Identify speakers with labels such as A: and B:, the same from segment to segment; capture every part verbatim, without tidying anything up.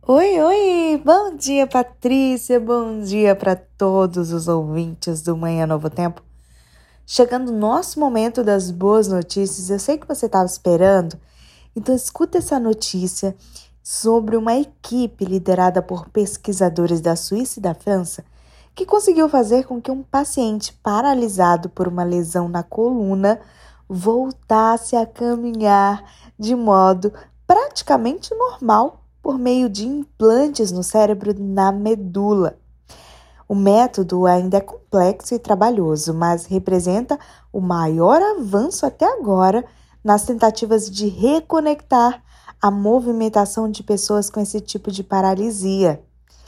A: Oi, oi! Bom dia, Patrícia! Bom dia para todos os ouvintes do Manhã Novo Tempo. Chegando o nosso momento das boas notícias, eu sei que você estava esperando, então escuta essa notícia sobre uma equipe liderada por pesquisadores da Suíça e da França que conseguiu fazer com que um paciente paralisado por uma lesão na coluna voltasse a caminhar de modo praticamente normal por meio de implantes no cérebro na medula. O método ainda é complexo e trabalhoso, mas representa o maior avanço até agora nas tentativas de reconectar a movimentação de pessoas com esse tipo de paralisia.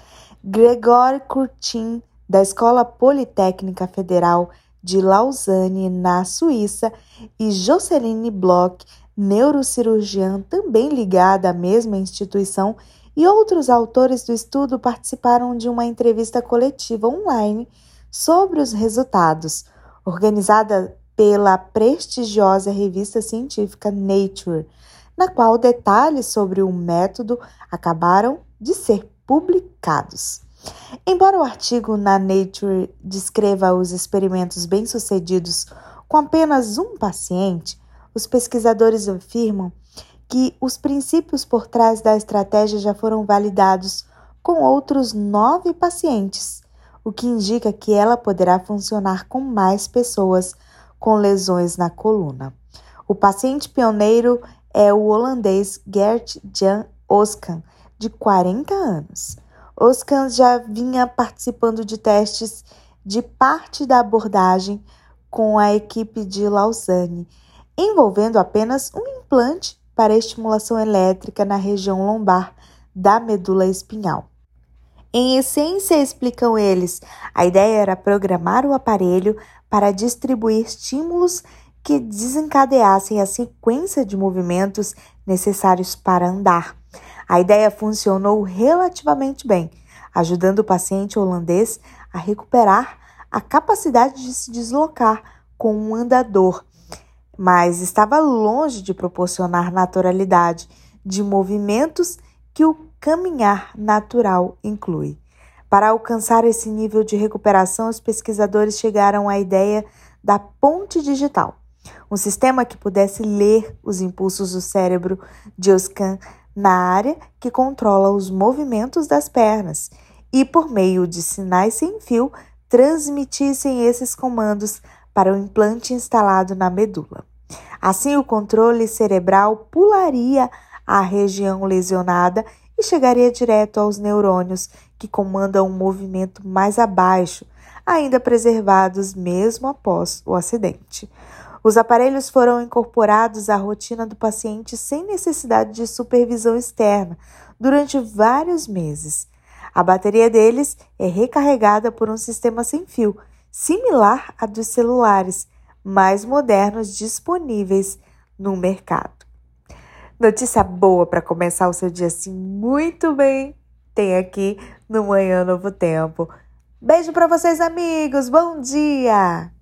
A: Gregor Curtin, da Escola Politécnica Federal de Lausanne, na Suíça, e Joceline Bloch, neurocirurgiã também ligada à mesma instituição, e outros autores do estudo participaram de uma entrevista coletiva online sobre os resultados, organizada pela prestigiosa revista científica Nature, na qual detalhes sobre o método acabaram de ser publicados. Embora o artigo na Nature descreva os experimentos bem-sucedidos com apenas um paciente, os pesquisadores afirmam que os princípios por trás da estratégia já foram validados com outros nove pacientes, o que indica que ela poderá funcionar com mais pessoas com lesões na coluna. O paciente pioneiro é o holandês Gert-Jan Oskan, de quarenta anos. Oskan já vinha participando de testes de parte da abordagem com a equipe de Lausanne, envolvendo apenas um implante para estimulação elétrica na região lombar da medula espinhal. Em essência, explicam eles, a ideia era programar o aparelho para distribuir estímulos que desencadeassem a sequência de movimentos necessários para andar. A ideia funcionou relativamente bem, ajudando o paciente holandês a recuperar a capacidade de se deslocar com um andador, mas estava longe de proporcionar naturalidade de movimentos que o caminhar natural inclui. Para alcançar esse nível de recuperação, os pesquisadores chegaram à ideia da ponte digital, um sistema que pudesse ler os impulsos do cérebro de Oskan na área que controla os movimentos das pernas e, por meio de sinais sem fio, transmitissem esses comandos para o implante instalado na medula. Assim, o controle cerebral pularia a região lesionada e chegaria direto aos neurônios que comandam um movimento mais abaixo, ainda preservados mesmo após o acidente. Os aparelhos foram incorporados à rotina do paciente sem necessidade de supervisão externa durante vários meses. A bateria deles é recarregada por um sistema sem fio, similar à dos celulares mais modernos disponíveis no mercado. Notícia boa para começar o seu dia assim muito bem, tem aqui no Manhã Novo Tempo. Beijo para vocês, amigos. Bom dia!